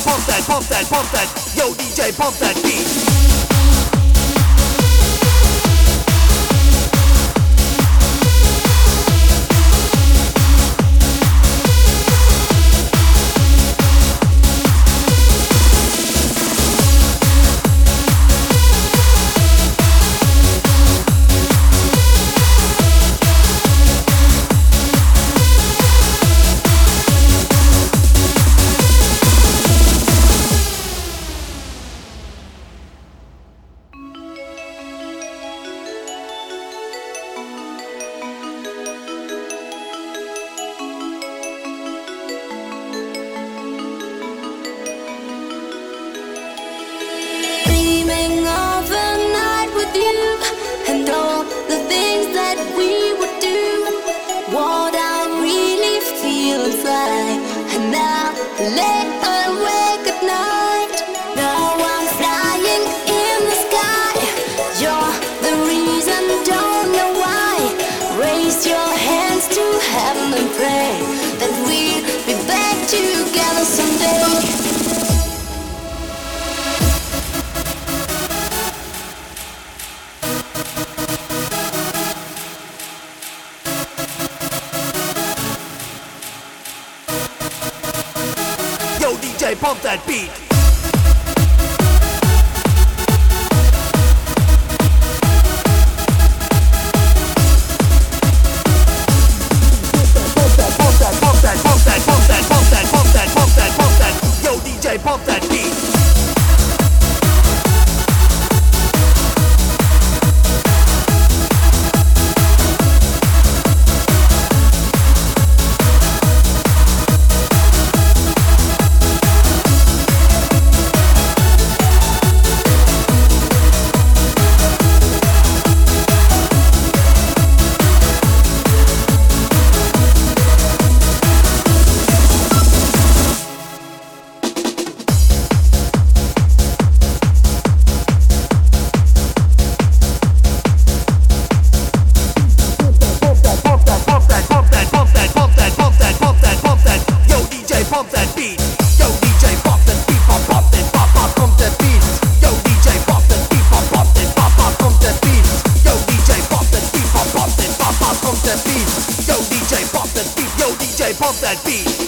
pump that. Yo, DJ, pump that beat. Dreaming of a night with you and all the things that we would do. What I really feel inside, and now lay awake at night. Now I'm flying in the sky. You're the reason, don't know why. Raise your hands to heaven and pray that we'll be back together someday. Yo, DJ, pump that beat. Pump that. Yo, DJ, pump that beat. Pump that beat. Yo, DJ, pump that beat. Pump that, pump that beat. Yo, DJ, pump that beat. Pump that, pump that beat. Yo, DJ, pump that beat. Pump that, pump that beat. Yo, DJ, pump that beat. Yo, DJ, pump that beat.